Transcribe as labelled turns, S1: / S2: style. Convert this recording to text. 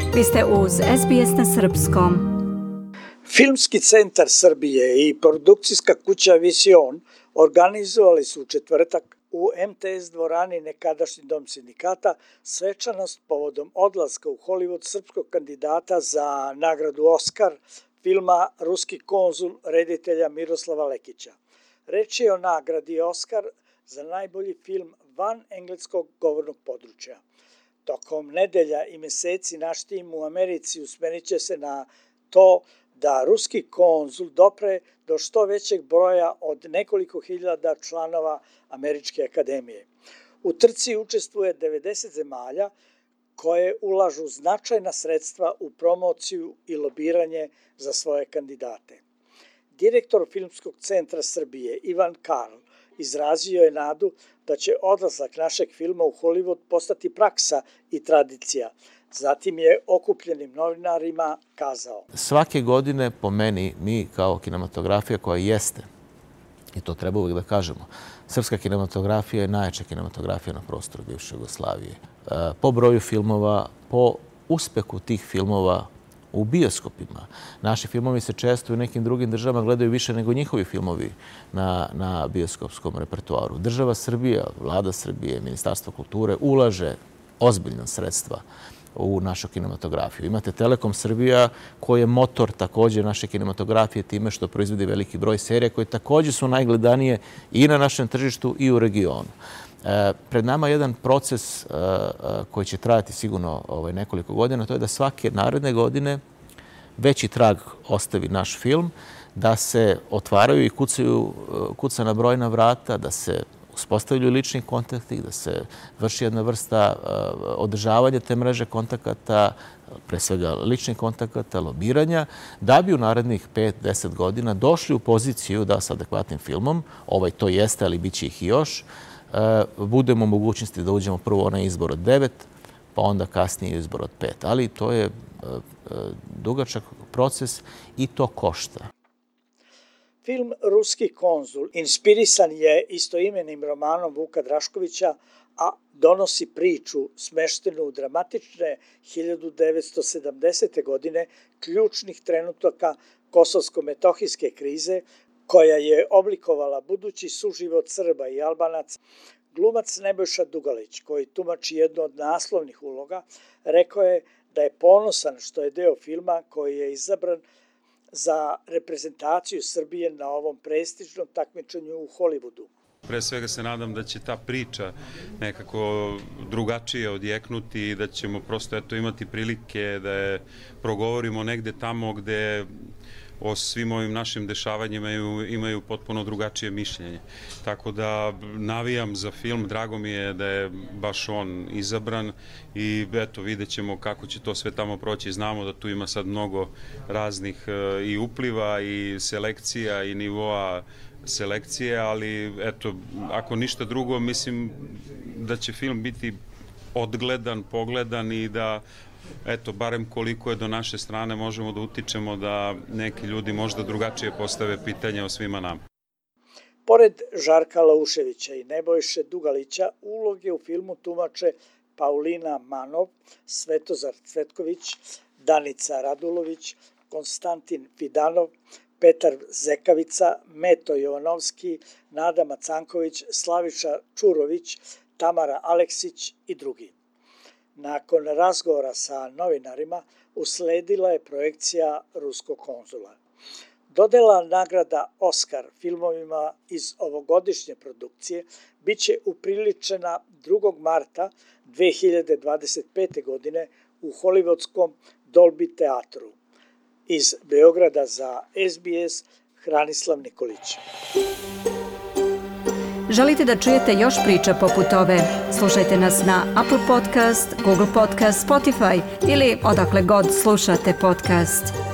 S1: Vi ste uz SBS na srpskom.
S2: Filmski centar Srbije i produkcijska kuća Vision organizovali su u četvrtak u MTS dvorani nekadašnji dom sindikata svečanost povodom odlaska u Hollywood srpskog kandidata za nagradu Oskar filma Ruski konzul reditelja Miroslava Lekića. Reč je o nagradi Oskar za najbolji film van engleskog govornog područja. Tokom nedelja i meseci naš tim u Americi usmerit će se na to da ruski konzul dopre do što većeg broja od nekoliko hiljada članova Američke akademije. U trci učestvuje 90 zemalja koje ulažu značajna sredstva u promociju i lobiranje za svoje kandidate. Direktor Filmskog centra Srbije Ivan Karl izrazio je nadu da će odlazak našeg filma u Hollywood postati praksa i tradicija. Zatim je okupljenim novinarima kazao:
S3: Svake godine, po meni, mi kao kinematografija koja jeste, i to treba uvijek da kažemo, srpska kinematografija je najjača kinematografija na prostoru bivše Jugoslavije. Po broju filmova, po uspehu tih filmova u bioskopima. Naši filmovi se često u nekim drugim državama gledaju više nego njihovi filmovi na bioskopskom repertoaru. Država Srbija, Vlada Srbije, Ministarstvo kulture ulaže ozbiljna sredstva u našu kinematografiju. Imate Telekom Srbija koji je motor također naše kinematografije time što proizvodi veliki broj serija koje također su najgledanije i na našem tržištu i u regionu. Pred nama je jedan proces koji će trajati sigurno nekoliko godina, to je da svake naredne godine veći trag ostavi naš film, da se otvaraju i kuca na brojna vrata, da se uspostavljaju lični kontakti, da se vrši jedna vrsta održavanja te mreže kontakata, pre svega ličnih kontakata, lobiranja, da bi u narednih 5-10 godina došli u poziciju da sa adekvatnim filmom, to jeste, ali bit će ih i još, budemo u mogućnosti da uđemo prvo onaj izbor od 9, pa onda kasnije izbor od 5. Ali to je dugačak proces i to košta.
S2: Film Ruski konzul inspirisan je istoimenim romanom Vuka Draškovića, a donosi priču smeštenu u dramatične 1970. godine ključnih trenutaka kosovsko-metohijske krize, koja je oblikovala budući suživot Srba i Albanaca. Glumac Nebojša Dugalić, koji tumači jednu od naslovnih uloga, rekao je da je ponosan što je deo filma koji je izabran za reprezentaciju Srbije na ovom prestižnom takmičenju u Hollywoodu.
S4: Pre svega se nadam da će ta priča nekako drugačije odjeknuti i da ćemo prosto imati prilike da je progovorimo negde tamo gde o svim ovim našim dešavanjima imaju potpuno drugačije mišljenje. Tako da navijam za film, drago mi je da je baš on izabran i vidjet ćemo kako će to sve tamo proći. Znamo da tu ima sad mnogo raznih i upliva i selekcija i nivoa selekcije, ali ako ništa drugo, mislim da će film biti odgledan, pogledan i da barem koliko je do naše strane možemo da utičemo da neki ljudi možda drugačije postave pitanje o svima nama.
S2: Pored Žarka Lauševića i Nebojše Dugalića, uloge u filmu tumače Paulina Manov, Svetozar Cvetković, Danica Radulović, Konstantin Fidanov, Petar Zekavica, Meto Jovanovski, Nada Macanković, Slaviša Čurović, Tamara Aleksić i drugi. Nakon razgovora sa novinarima usledila je projekcija Ruskog konzula. Dodela nagrada Oskar filmovima iz ovogodišnje produkcije biće upriličena 2. marta 2025. godine u hollywoodskom Dolby teatru. Iz Beograda za SBS, Hranislav Nikolić.
S1: Želite da čujete još priča poput ove? Slušajte nas na Apple Podcast, Google Podcast, Spotify ili odakle god slušate podcast.